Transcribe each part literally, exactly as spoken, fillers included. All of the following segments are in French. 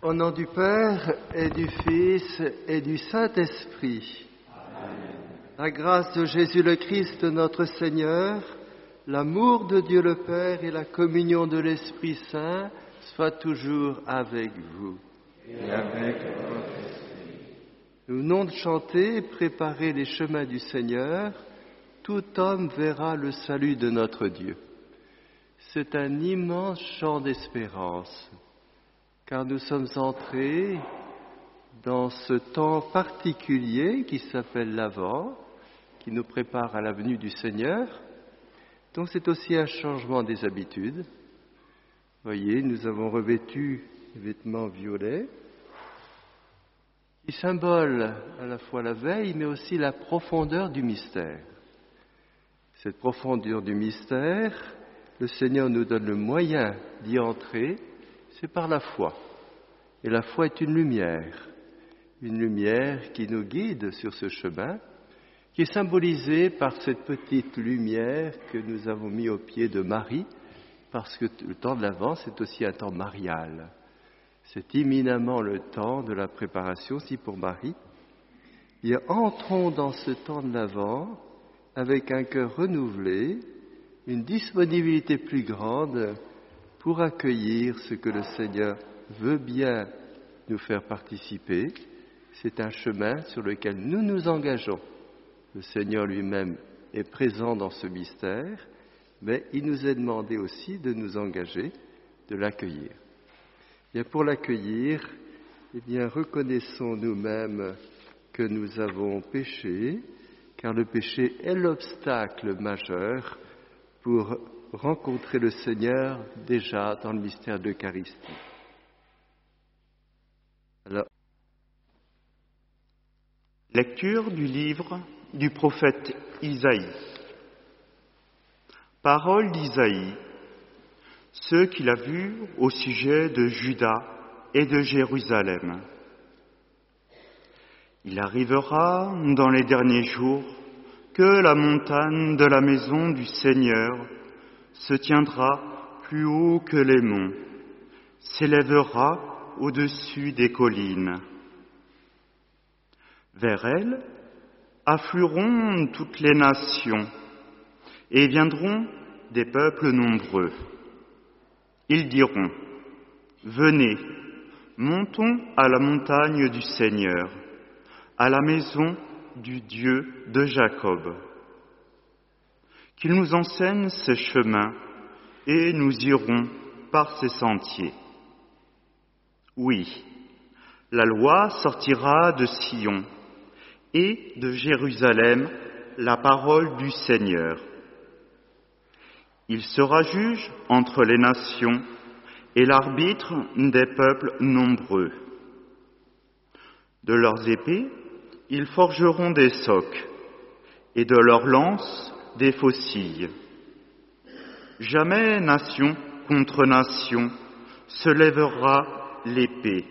Au nom du Père et du Fils et du Saint-Esprit. Amen. La grâce de Jésus le Christ, notre Seigneur, l'amour de Dieu le Père et la communion de l'Esprit Saint soient toujours avec vous. Et avec votre esprit. Nous venons de chanter et préparer les chemins du Seigneur. Tout homme verra le salut de notre Dieu. C'est un immense chant d'espérance, car nous sommes entrés dans ce temps particulier qui s'appelle l'Avent, qui nous prépare à la venue du Seigneur. Donc c'est aussi un changement des habitudes. Voyez, nous avons revêtu des vêtements violets, qui symbolent à la fois la veille, mais aussi la profondeur du mystère. Cette profondeur du mystère, le Seigneur nous donne le moyen d'y entrer, c'est par la foi. Et la foi est une lumière, une lumière qui nous guide sur ce chemin, qui est symbolisée par cette petite lumière que nous avons mis au pied de Marie, parce que le temps de l'Avent, c'est aussi un temps marial. C'est imminemment le temps de la préparation, si pour Marie. Et entrons dans ce temps de l'Avent avec un cœur renouvelé, une disponibilité plus grande pour accueillir ce que le Seigneur veut bien nous faire participer. C'est un chemin sur lequel nous nous engageons. Le Seigneur lui-même est présent dans ce mystère, mais il nous est demandé aussi de nous engager, de l'accueillir. Bien, pour l'accueillir, eh bien, reconnaissons nous-mêmes que nous avons péché, car le péché est l'obstacle majeur pour rencontrer le Seigneur déjà dans le mystère de l'Eucharistie. Alors, lecture du livre du prophète Isaïe. Parole d'Isaïe, ce qu'il a vu au sujet de Juda et de Jérusalem. Il arrivera dans les derniers jours que la montagne de la maison du Seigneur se tiendra plus haut que les monts, s'élèvera au-dessus des collines. Vers elle afflueront toutes les nations et viendront des peuples nombreux. Ils diront, « Venez, montons à la montagne du Seigneur, à la maison du Dieu de Jacob. Qu'il nous enseigne ses chemins et nous irons par ses sentiers. Oui, la loi sortira de Sion et de Jérusalem la parole du Seigneur. Il sera juge entre les nations et l'arbitre des peuples nombreux. De leurs épées, ils forgeront des socs et de leurs lances des faucilles. Jamais nation contre nation se lèvera l'épée.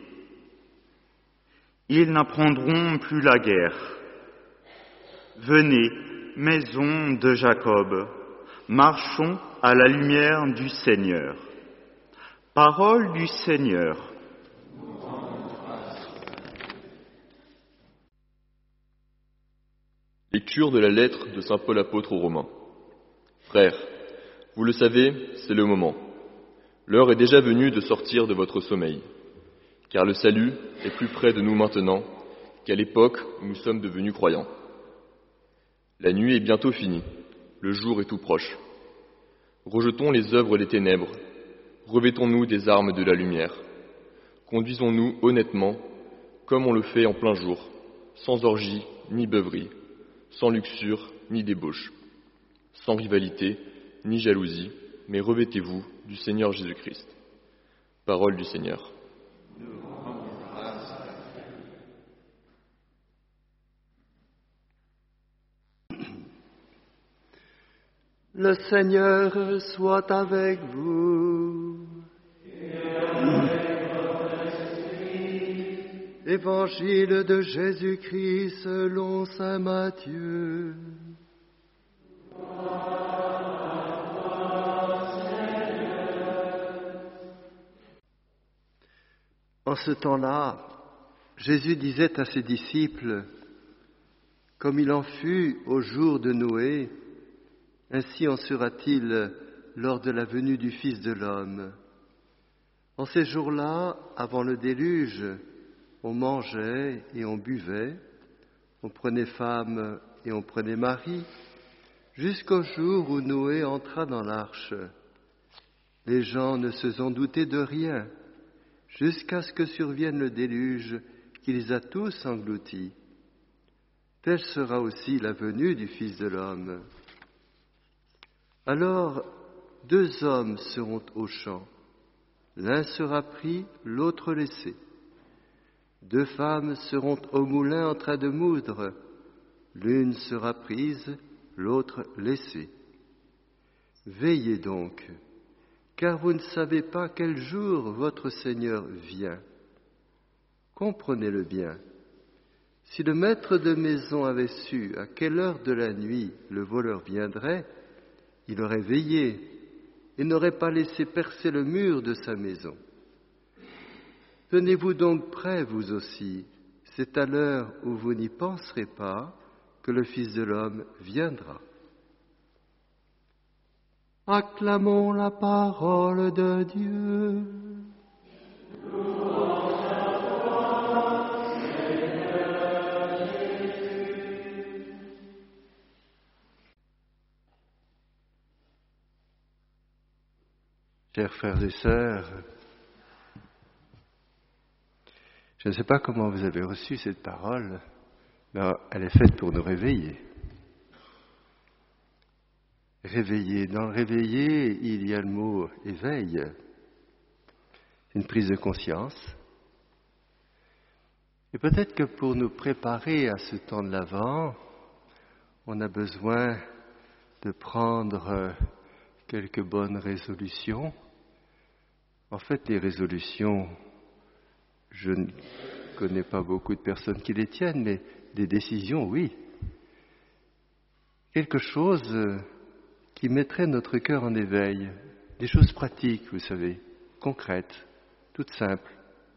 Ils n'apprendront plus la guerre. Venez, maison de Jacob, marchons à la lumière du Seigneur. Parole du Seigneur. Lecture de la lettre de saint Paul apôtre aux Romains. Frères, vous le savez, c'est le moment. L'heure est déjà venue de sortir de votre sommeil, car le salut est plus près de nous maintenant qu'à l'époque où nous sommes devenus croyants. La nuit est bientôt finie, le jour est tout proche. Rejetons les œuvres des ténèbres, revêtons-nous des armes de la lumière. Conduisons-nous honnêtement, comme on le fait en plein jour, sans orgie ni beuverie, sans luxure ni débauche, sans rivalité ni jalousie, mais revêtez-vous du Seigneur Jésus-Christ. Parole du Seigneur. le Seigneur soit avec vous. Évangile de Jésus-Christ selon saint Matthieu. En ce temps-là, Jésus disait à ses disciples, « Comme il en fut au jour de Noé, ainsi en sera-t-il lors de la venue du Fils de l'homme. En ces jours-là, avant le déluge, on mangeait et on buvait, on prenait femme et on prenait mari, jusqu'au jour où Noé entra dans l'arche. Les gens ne se sont doutés de rien, jusqu'à ce que survienne le déluge qui les a tous engloutis. Telle sera aussi la venue du Fils de l'homme. Alors, deux hommes seront au champ. L'un sera pris, l'autre laissé. Deux femmes seront au moulin en train de moudre. L'une sera prise, l'autre laissée. Veillez donc, car vous ne savez pas quel jour votre Seigneur vient. Comprenez-le bien. Si le maître de maison avait su à quelle heure de la nuit le voleur viendrait, il aurait veillé et n'aurait pas laissé percer le mur de sa maison. Tenez-vous donc prêts, vous aussi, c'est à l'heure où vous n'y penserez pas que le Fils de l'homme viendra. Acclamons la parole de Dieu. Chers frères et sœurs, je ne sais pas comment vous avez reçu cette parole, mais elle est faite pour nous réveiller. Réveiller. Dans le réveiller, il y a le mot éveil, une prise de conscience. Et peut-être que pour nous préparer à ce temps de l'Avent, on a besoin de prendre quelques bonnes résolutions. En fait, les résolutions, je ne connais pas beaucoup de personnes qui les tiennent, mais des décisions, oui. Quelque chose qui mettrait notre cœur en éveil, des choses pratiques, vous savez, concrètes, toutes simples.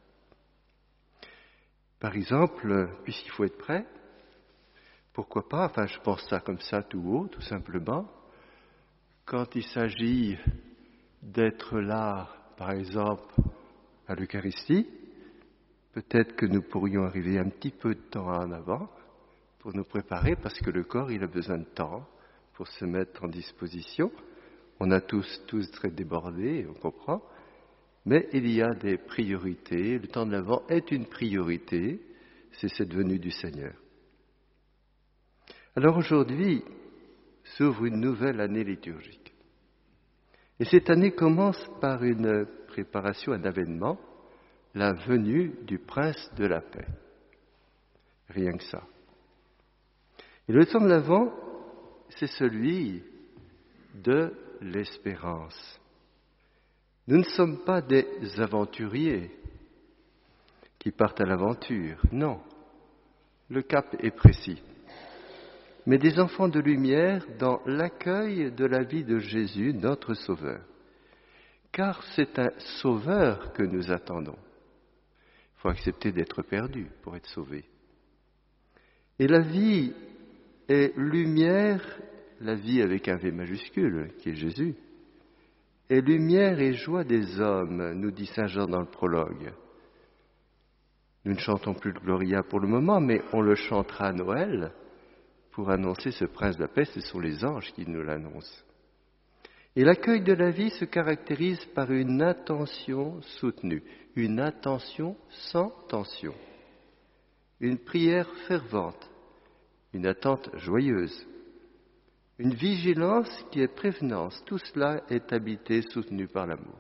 Par exemple, puisqu'il faut être prêt, pourquoi pas, enfin je pense ça comme ça tout haut, tout simplement, quand il s'agit d'être là, par exemple, à l'Eucharistie, peut-être que nous pourrions arriver un petit peu de temps en avant pour nous préparer, parce que le corps, il a besoin de temps pour se mettre en disposition. On a tous, tous très débordés, on comprend, mais il y a des priorités. Le temps de l'Avent est une priorité, c'est cette venue du Seigneur. Alors aujourd'hui, s'ouvre une nouvelle année liturgique. Et cette année commence par une préparation, un événement, la venue du Prince de la paix. Rien que ça. Et le temps de l'Avent, c'est celui de l'espérance. Nous ne sommes pas des aventuriers qui partent à l'aventure, non. Le cap est précis. Mais des enfants de lumière dans l'accueil de la vie de Jésus, notre Sauveur. Car c'est un Sauveur que nous attendons. Il faut accepter d'être perdu pour être sauvé. Et la vie est lumière, la vie avec un V majuscule, qui est Jésus, est lumière et joie des hommes, nous dit Saint Jean dans le prologue. Nous ne chantons plus le Gloria pour le moment, mais on le chantera à Noël. Pour annoncer ce prince de la paix, ce sont les anges qui nous l'annoncent. Et l'accueil de la vie se caractérise par une attention soutenue, une attention sans tension, une prière fervente, une attente joyeuse, une vigilance qui est prévenance. Tout cela est habité, soutenu par l'amour.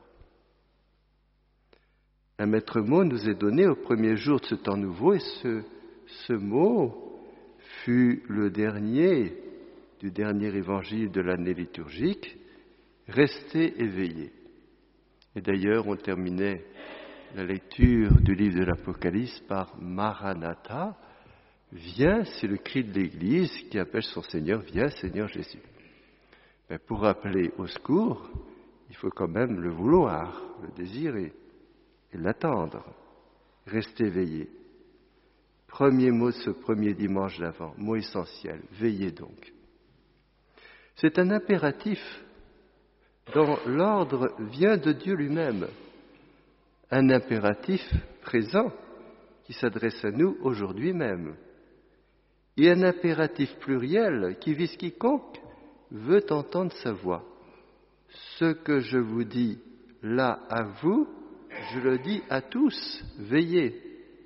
Un maître mot nous est donné au premier jour de ce temps nouveau, et ce, ce mot fut le dernier du dernier évangile de l'année liturgique, restez éveillés. Et d'ailleurs, on terminait la lecture du livre de l'Apocalypse par Maranatha, viens, c'est le cri de l'Église qui appelle son Seigneur, viens Seigneur Jésus. Mais pour appeler au secours, il faut quand même le vouloir, le désirer et l'attendre. Restez éveillés. Premier mot de ce premier dimanche d'Avent, mot essentiel, veillez donc. C'est un impératif dont l'ordre vient de Dieu lui-même, un impératif présent qui s'adresse à nous aujourd'hui même, et un impératif pluriel qui vise quiconque veut entendre sa voix. Ce que je vous dis là à vous, je le dis à tous, veillez.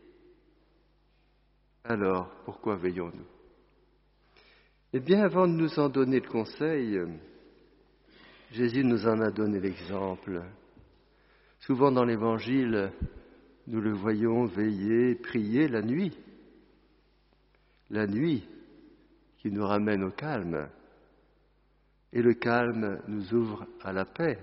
Alors, pourquoi veillons-nous ? Eh bien, avant de nous en donner le conseil, Jésus nous en a donné l'exemple. Souvent dans l'Évangile, nous le voyons veiller, prier la nuit. La nuit qui nous ramène au calme. Et le calme nous ouvre à la paix.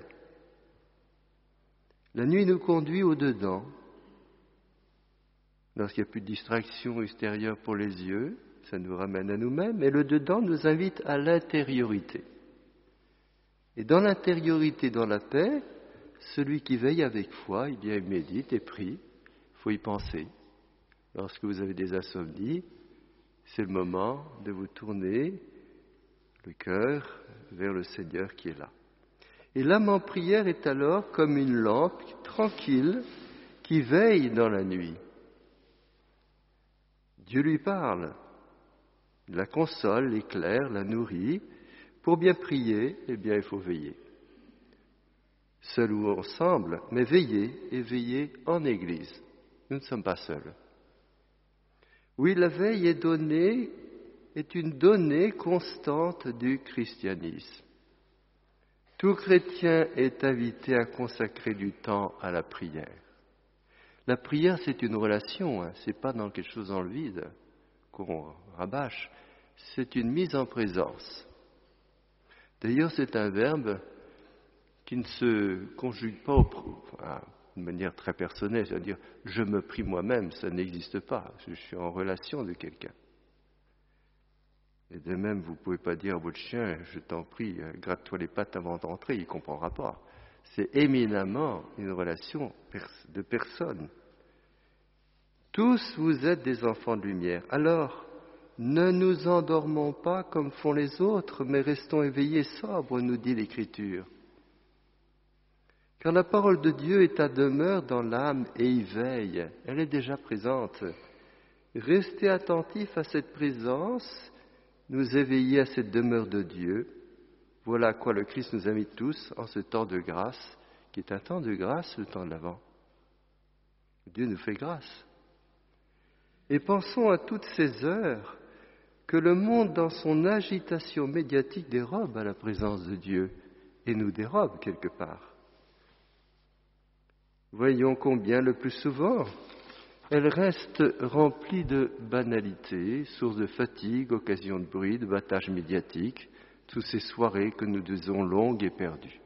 La nuit nous conduit au-dedans. Lorsqu'il n'y a plus de distraction extérieure pour les yeux, ça nous ramène à nous-mêmes. Et le dedans nous invite à l'intériorité. Et dans l'intériorité, dans la paix, celui qui veille avec foi, il y médite et prie. Il faut y penser. Lorsque vous avez des insomnies, c'est le moment de vous tourner le cœur vers le Seigneur qui est là. Et l'âme en prière est alors comme une lampe tranquille qui veille dans la nuit. Dieu lui parle, la console, l'éclaire, la nourrit. Pour bien prier, eh bien, il faut veiller. Seul ou ensemble, mais veiller et veiller en Église. Nous ne sommes pas seuls. Oui, la veille est donnée, est une donnée constante du christianisme. Tout chrétien est invité à consacrer du temps à la prière. La prière, c'est une relation, hein, c'est pas dans quelque chose dans le vide qu'on rabâche, c'est une mise en présence. D'ailleurs, c'est un verbe qui ne se conjugue pas au, enfin, de manière très personnelle, c'est-à-dire « je me prie moi-même », ça n'existe pas, je suis en relation de quelqu'un. Et de même, vous ne pouvez pas dire à votre chien « je t'en prie, gratte-toi les pattes avant d'entrer », il ne comprendra pas. C'est éminemment une relation de personne. Tous vous êtes des enfants de lumière. Alors, ne nous endormons pas comme font les autres, mais restons éveillés, sobres, nous dit l'Écriture. Car la parole de Dieu est à demeure dans l'âme et y veille. Elle est déjà présente. Restez attentifs à cette présence, nous éveiller à cette demeure de Dieu. Voilà à quoi le Christ nous invite tous en ce temps de grâce, qui est un temps de grâce, le temps de l'Avent. Dieu nous fait grâce. Et pensons à toutes ces heures que le monde, dans son agitation médiatique, dérobe à la présence de Dieu et nous dérobe quelque part. Voyons combien, le plus souvent, elle reste remplie de banalités, source de fatigue, occasion de bruit, de battage médiatique, toutes ces soirées que nous disons longues et perdues.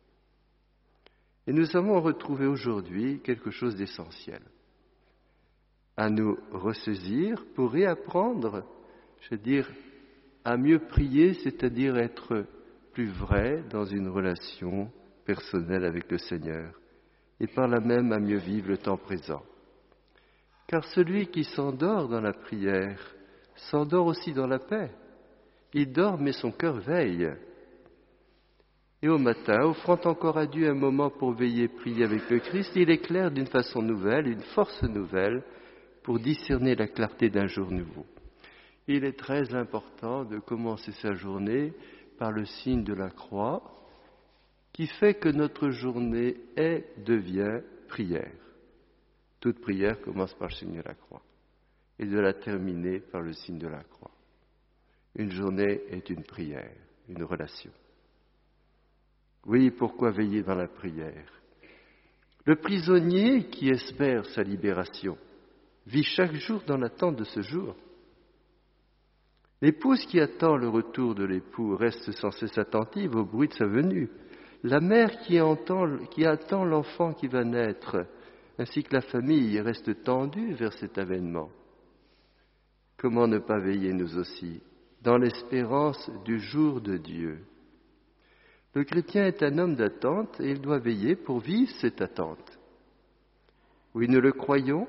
Et nous avons retrouvé aujourd'hui quelque chose d'essentiel, à nous ressaisir pour réapprendre, je veux dire, à mieux prier, c'est-à-dire être plus vrai dans une relation personnelle avec le Seigneur, et par là même à mieux vivre le temps présent. Car celui qui s'endort dans la prière s'endort aussi dans la paix. Il dort, mais son cœur veille. Et au matin, offrant encore à Dieu un moment pour veiller et prier avec le Christ, il éclaire d'une façon nouvelle, une force nouvelle, pour discerner la clarté d'un jour nouveau. Il est très important de commencer sa journée par le signe de la croix, qui fait que notre journée est, devient prière. Toute prière commence par le signe de la croix, et de la terminer par le signe de la croix. Une journée est une prière, une relation. Oui, pourquoi veiller dans la prière ? Le prisonnier qui espère sa libération vit chaque jour dans l'attente de ce jour. L'épouse qui attend le retour de l'époux reste sans cesse attentive au bruit de sa venue. La mère qui, entend, qui attend l'enfant qui va naître, ainsi que la famille, reste tendue vers cet avènement. Comment ne pas veiller nous aussi, dans l'espérance du jour de Dieu ? Le chrétien est un homme d'attente et il doit veiller pour vivre cette attente. Oui, nous le croyons,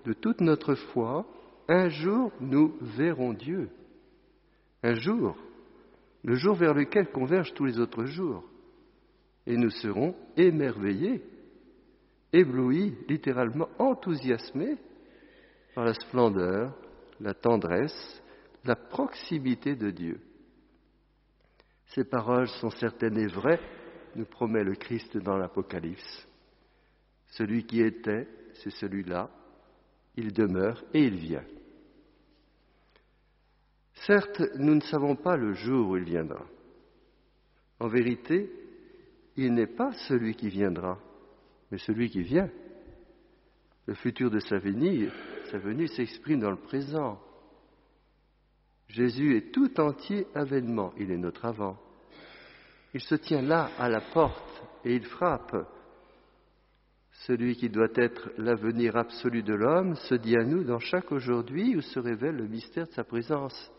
de toute notre foi, un jour nous verrons Dieu. Un jour, le jour vers lequel convergent tous les autres jours. Et nous serons émerveillés, éblouis, littéralement enthousiasmés par la splendeur, la tendresse, la proximité de Dieu. Ces paroles sont certaines et vraies, nous promet le Christ dans l'Apocalypse. Celui qui était, c'est celui-là, il demeure et il vient. Certes, nous ne savons pas le jour où il viendra. En vérité, il n'est pas celui qui viendra, mais celui qui vient. Le futur de sa venue, sa venue s'exprime dans le présent. Jésus est tout entier avènement, il est notre avant. Il se tient là, à la porte, et il frappe. Celui qui doit être l'avenir absolu de l'homme se dit à nous dans chaque aujourd'hui où se révèle le mystère de sa présence.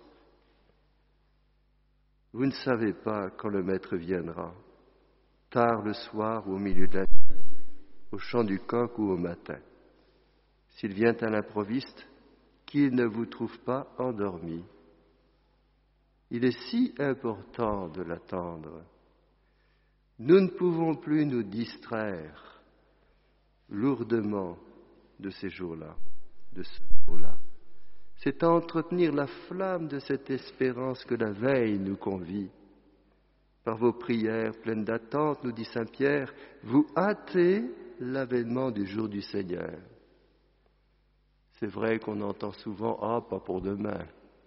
Vous ne savez pas quand le Maître viendra, tard le soir ou au milieu de la nuit, au chant du coq ou au matin. S'il vient à l'improviste, qu'il ne vous trouve pas endormi. Il est si important de l'attendre. Nous ne pouvons plus nous distraire lourdement de ces jours-là, de ce jour-là. C'est à entretenir la flamme de cette espérance que la veille nous convie. Par vos prières pleines d'attente, nous dit saint Pierre, vous hâtez l'avènement du jour du Seigneur. C'est vrai qu'on entend souvent « Ah, pas pour demain ».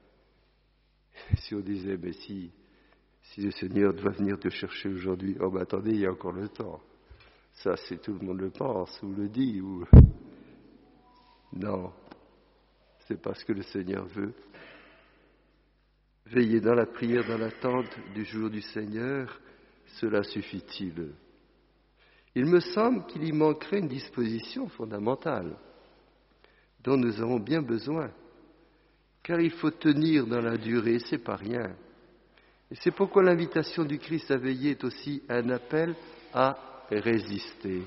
Si on disait « Mais si, si le Seigneur doit venir te chercher aujourd'hui, oh ben attendez, il y a encore le temps ». Ça, c'est tout le monde le pense ou le dit. Ou... Non, c'est pas ce que le Seigneur veut. Veiller dans la prière, dans l'attente du jour du Seigneur, cela suffit-il? Il me semble qu'il y manquerait une disposition fondamentale dont nous avons bien besoin, car il faut tenir dans la durée, c'est pas rien. Et c'est pourquoi l'invitation du Christ à veiller est aussi un appel à résister.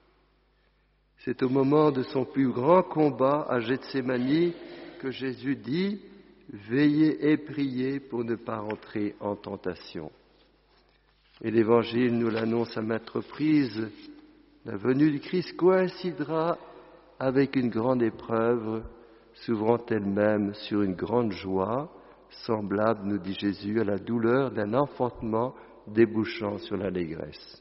C'est au moment de son plus grand combat à Gethsémani que Jésus dit « Veillez et priez pour ne pas entrer en tentation ». Et l'Évangile nous l'annonce à maintes reprises. La venue du Christ coïncidera avec une grande épreuve, s'ouvrant elle-même sur une grande joie, semblable, nous dit Jésus, à la douleur d'un enfantement débouchant sur l'allégresse.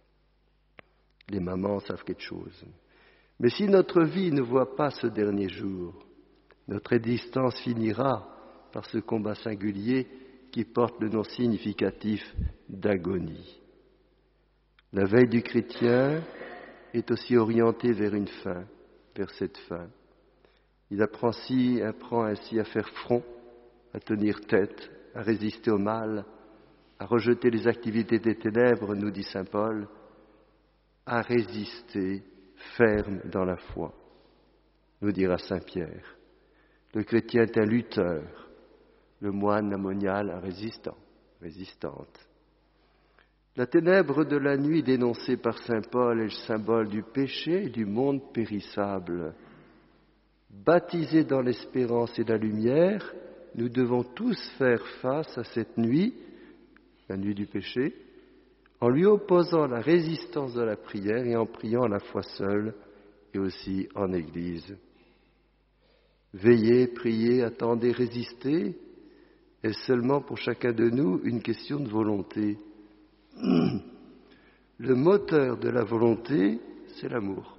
Les mamans savent quelque chose. Mais si notre vie ne voit pas ce dernier jour, notre existence finira par ce combat singulier qui porte le nom significatif d'agonie. La veille du chrétien est aussi orientée vers une fin, vers cette fin. Il apprend, si, apprend ainsi à faire front, à tenir tête, à résister au mal, à rejeter les activités des ténèbres, nous dit saint Paul, à résister ferme dans la foi, nous dira saint Pierre. Le chrétien est un lutteur, le moine, la moniale, un résistant, résistante. La ténèbre de la nuit dénoncée par saint Paul est le symbole du péché et du monde périssable. Baptisés dans l'espérance et la lumière, nous devons tous faire face à cette nuit, la nuit du péché, en lui opposant la résistance de la prière et en priant à la fois seul et aussi en Église. Veiller, prier, attendre, résister est seulement pour chacun de nous une question de volonté. Le moteur de la volonté, c'est l'amour.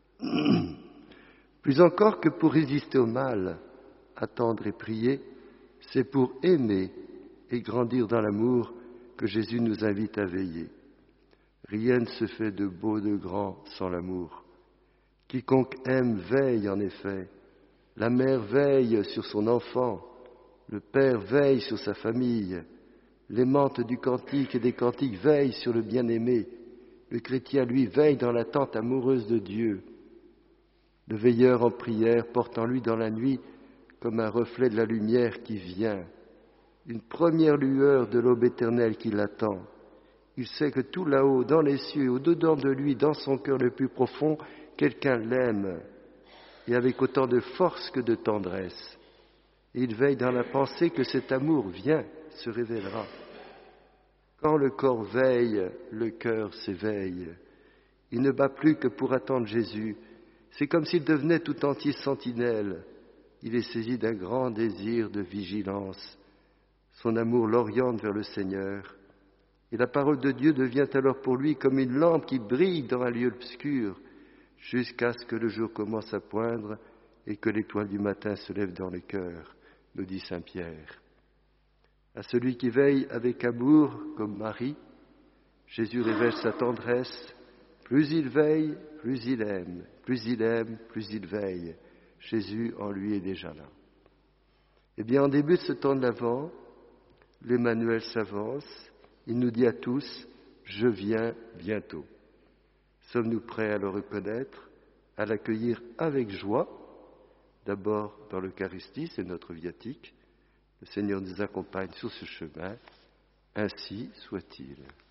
Plus encore que pour résister au mal, attendre et prier, c'est pour aimer et grandir dans l'amour que Jésus nous invite à veiller. Rien ne se fait de beau, de grand sans l'amour. Quiconque aime veille en effet. La mère veille sur son enfant, le père veille sur sa famille, l'aimante du cantique et des cantiques veille sur le bien-aimé, le chrétien, lui, veille dans l'attente amoureuse de Dieu. Le veilleur en prière porte en lui dans la nuit comme un reflet de la lumière qui vient, une première lueur de l'aube éternelle qui l'attend. Il sait que tout là-haut, dans les cieux, au-dedans de lui, dans son cœur le plus profond, quelqu'un l'aime. et avec autant de force que de tendresse. Et il veille dans la pensée que cet amour vient, se révélera. Quand le corps veille, le cœur s'éveille. Il ne bat plus que pour attendre Jésus. C'est comme s'il devenait tout entier sentinelle. Il est saisi d'un grand désir de vigilance. Son amour l'oriente vers le Seigneur. Et la parole de Dieu devient alors pour lui comme une lampe qui brille dans un lieu obscur, jusqu'à ce que le jour commence à poindre et que l'étoile du matin se lève dans le cœur, nous dit saint Pierre. À celui qui veille avec amour, comme Marie, Jésus révèle sa tendresse. Plus il veille, plus il aime. Plus il aime, plus il veille. Jésus en lui est déjà là. Eh bien, en début de ce temps de l'Avent, l'Emmanuel s'avance. Il nous dit à tous, « Je viens bientôt ». Sommes-nous prêts à le reconnaître, à l'accueillir avec joie? D'abord dans l'Eucharistie, c'est notre viatique. Le Seigneur nous accompagne sur ce chemin. Ainsi soit-il.